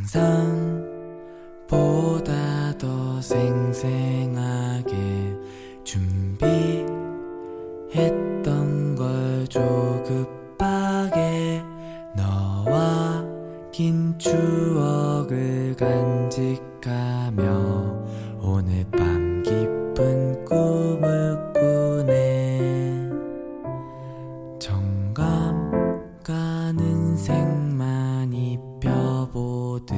상상보다 더 생생하게 준비했던 걸 조급하게 너와 긴 추억을 간직하며 오늘 밤 깊은 꿈을 꾸네. 정감 가는 색만 입혀보듯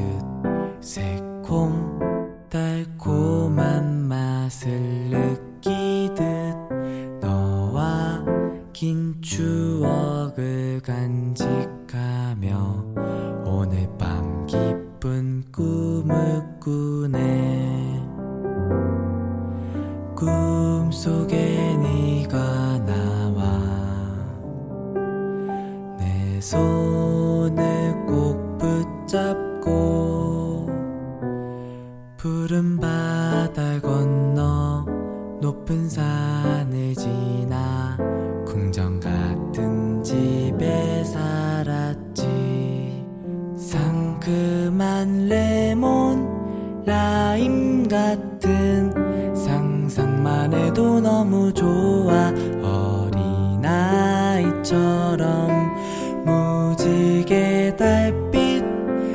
새콤달콤한 맛을 느끼듯 너와 긴 추억을 간직하며 오늘 밤 깊은 꿈을 꾸네. 꿈속에 네가 나와 내 손을 꼭 붙잡고 푸른 바다를 건너 높은 산을 지나 궁전 같은 집에 살았지. 상큼한 레몬 라임 같은 상상만 해도 너무 좋아. 어린아이처럼 무지개 달빛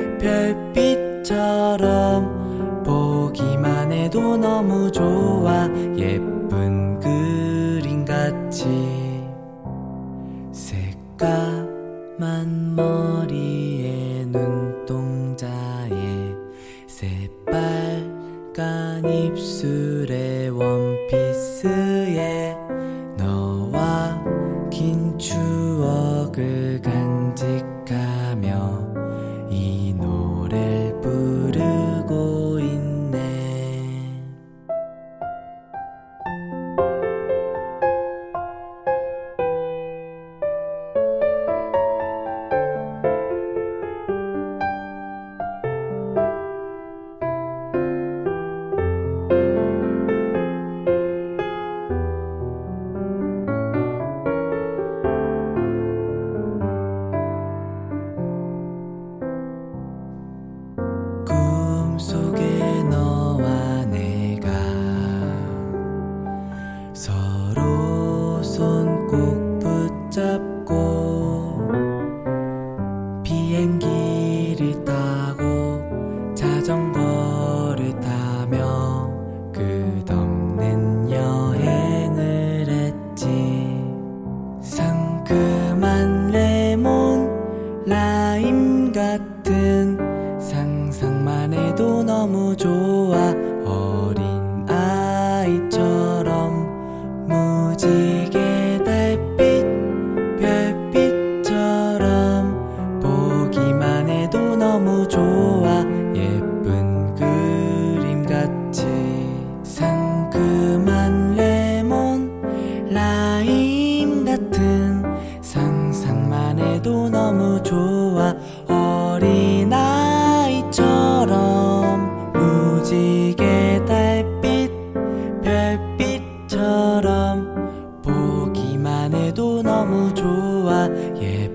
별빛처럼 보기만 해도 너무 좋아. 예쁜 그림같이 새까만 머리에 눈동자에 새빨간 입술에 원피스에 너와 긴 추억을 간직하며 이 노래를 부르고 있네. 꿈속에 너와 내가 서로 손 꼭 붙잡고 비행기를 타고 자전거를 타며 끝없는 여행을 했지. 상큼한 레몬 라임 같은 상상만 해도 너무 좋아. 어린아이처럼 무지개 달빛 별빛처럼 보기만 해도 너무 좋아. 예쁜 그림같이 상큼한 레몬 라임 같은 상상만 해도 너무 좋아. 어린아이처럼 무지개 달빛 별빛처럼 보기만 해도 너무 좋아.